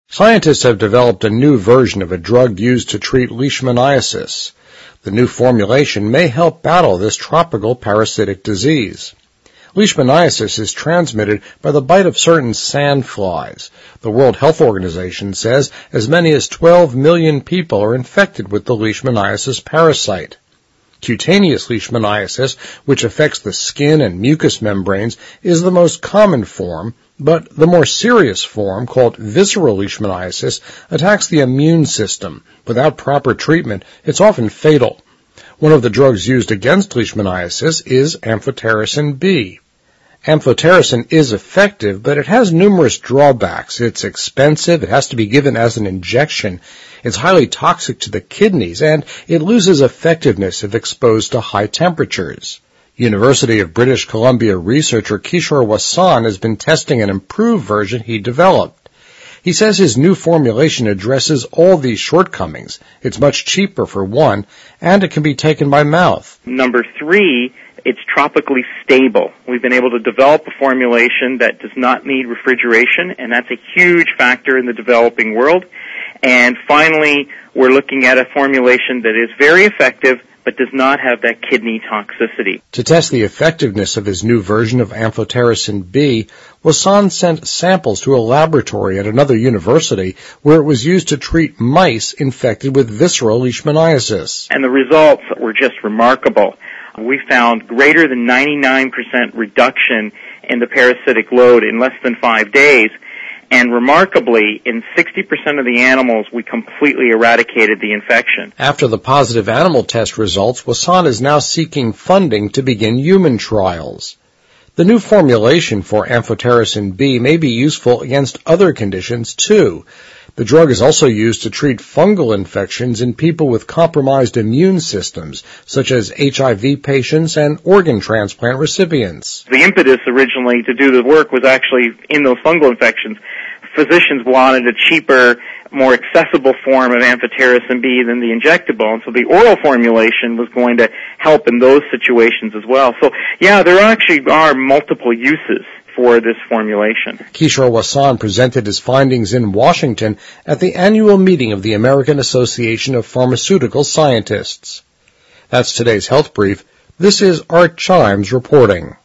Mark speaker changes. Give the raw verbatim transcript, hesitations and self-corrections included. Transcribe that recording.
Speaker 1: Scientists have developed a new version of a drug used to treat leishmaniasis. The new formulation may help battle this tropical parasitic disease. Leishmaniasis is transmitted by the bite of certain sandflies. The World Health Organization says as many as twelve million people are infected with the leishmaniasis parasite. Cutaneous leishmaniasis, which affects the skin and mucous membranes, is the most common form, but the more serious form, called visceral leishmaniasis, attacks the immune system. Without proper treatment, it's often fatal. One of the drugs used against leishmaniasis is amphotericin B. Amphotericin is effective, but it has numerous drawbacks. It's expensive, it has to be given as an injection, it's highly toxic to the kidneys, and it loses effectiveness if exposed to high temperatures. University of British Columbia researcher Kishore Wasan has been testing an improved version he developed. He says his new formulation addresses all these shortcomings. It's much cheaper for one, and it can be taken by mouth.
Speaker 2: Number three, it's tropically stable. We've been able to develop a formulation that does not need refrigeration, and that's a huge factor in the developing world. And finally, we're looking at a formulation that is very effective but does not have that kidney toxicity.
Speaker 1: To test the effectiveness of his new version of amphotericin B, Wasan sent samples to a laboratory at another university where it was used to treat mice infected with visceral leishmaniasis.
Speaker 2: And the results were just remarkable. We found greater than ninety-nine percent reduction in the parasitic load in less than five days. And remarkably, in sixty percent of the animals, we completely eradicated the infection.
Speaker 1: After the positive animal test results, Wasan is now seeking funding to begin human trials. The new formulation for amphotericin B may be useful against other conditions, too. The drug is also used to treat fungal infections in people with compromised immune systems, such as H I V patients and organ transplant recipients.
Speaker 2: The impetus originally to do the work was actually in those fungal infections. Physicians wanted a cheaper, more accessible form of amphotericin B than the injectable, and so the oral formulation was going to help in those situations as well. So, yeah, there actually are multiple uses for this formulation.
Speaker 1: Kishore Wasan presented his findings in Washington at the annual meeting of the American Association of Pharmaceutical Scientists. That's today's Health Brief. This is Art Chimes reporting.